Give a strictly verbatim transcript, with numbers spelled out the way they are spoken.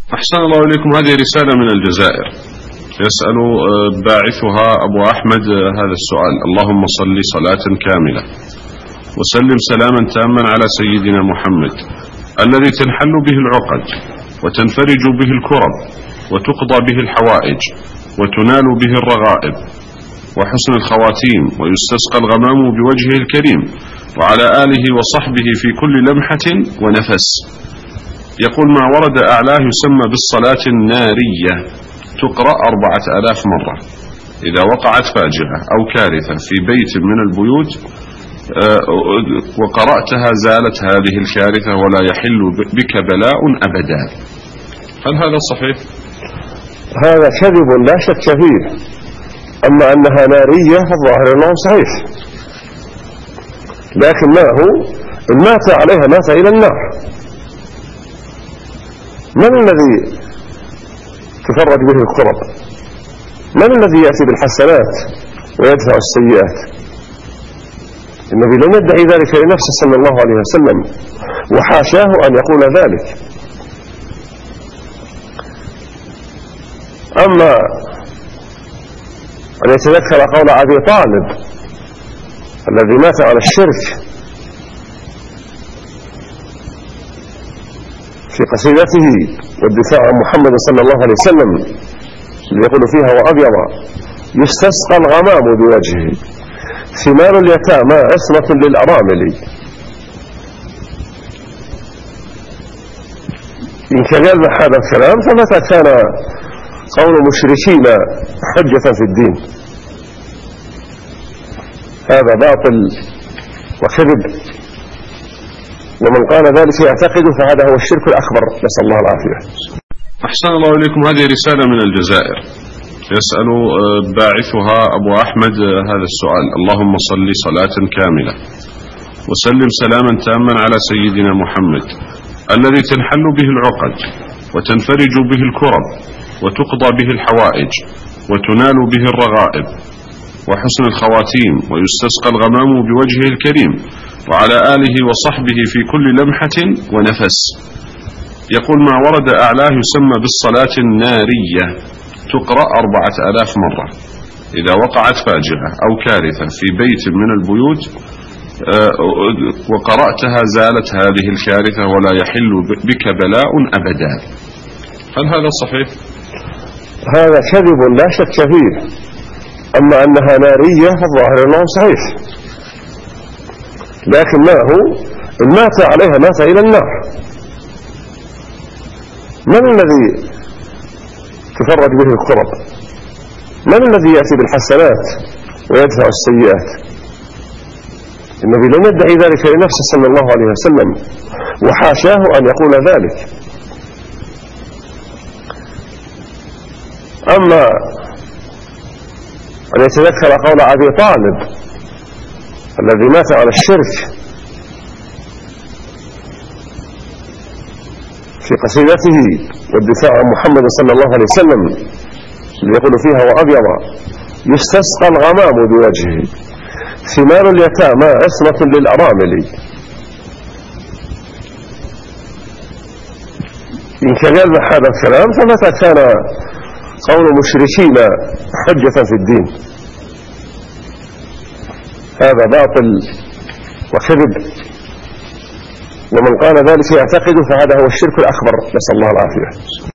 أحسن الله إليكم. هذه رسالة من الجزائر، يسأل باعثها أبو أحمد هذا السؤال: اللهم صل صلاة كاملة وسلم سلاما تاما على سيدنا محمد الذي تنحل به العقد وتنفرج به الكرب وتقضى به الحوائج وتنال به الرغائب وحسن الخواتيم ويستسقى الغمام بوجهه الكريم وعلى آله وصحبه في كل لمحة ونفس. يقول: ما ورد أعلاه يسمى بالصلاة النارية، تقرأ أربعة آلاف مرة إذا وقعت فاجعة أو كارثة في بيت من البيوت وقرأتها زالت هذه الكارثة ولا يحل بك بلاء أبدا. هل هذا صحيح؟ هذا كذب لا شك فيه. أما أنها نارية فالظاهر أنه صحيح، لكن ما هو إن مات عليها مات إلى النار. من الذي تفرج به الكرب؟ من الذي يأتي بالحسنات ويدفع السيئات؟ النبي لم يدعي ذلك لنفسه صلى الله عليه وسلم، وحاشاه أن يقول ذلك. أما أن يتذكر قول أبي طالب الذي مات على الشرك في قصيدته والدفاع عن محمد صلى الله عليه وسلم يقول فيها: وأبيض يستسقى الغمام بوجهه، ثمار اليتامى عصمة للأرامل. إن كان هذا الكلام فمتى كان قول مشركين حجة في الدين؟ هذا باطل وكذب، ومن قال ذلك يعتقد فهذا هو الشرك الأكبر، نسأل الله العافية. أحسن الله إليكم. هذه رسالة من الجزائر، يسأل باعثها أبو أحمد هذا السؤال: اللهم صل صلاة كاملة وسلم سلاما تاما على سيدنا محمد الذي تنحل به العقد وتنفرج به الكرب وتقضى به الحوائج وتنال به الرغائب وحسن الخواتيم ويستسقى الغمام بوجهه الكريم وعلى آله وصحبه في كل لمحة ونفس. يقول: ما ورد أعلاه يسمى بالصلاة النارية، تقرأ أربعة آلاف مرة إذا وقعت فاجعة أو كارثة في بيت من البيوت وقرأتها زالت هذه الكارثة ولا يحل بك بلاء أبدا. هل هذا صحيح؟ هذا كذب لا شك فيه. أما أنها نارية فالظاهر أنه صحيح، لكن ما هو إن مات عليها مات إلى النار. من الذي تفرج به الكرب؟ من الذي يأتي بالحسنات ويدفع السيئات؟ النبي لم يدعي ذلك لنفسه صلى الله عليه وسلم، وحاشاه أن يقول ذلك. أما أن يتذكر قول أبي طالب الذي مات على الشرك في قصيدته والدفاع عن محمد صلى الله عليه وسلم يقول فيها: وأبيض يستسقى الغمام بوجهه، ثمار اليتامى عصمة للأرامل. إن كان هذا الكلام فمتى كان قول مشركين حجة في الدين؟ هذا باطل وكذب، ومن قال ذلك يعتقد فهذا هو الشرك الأكبر، نسأل الله العافية.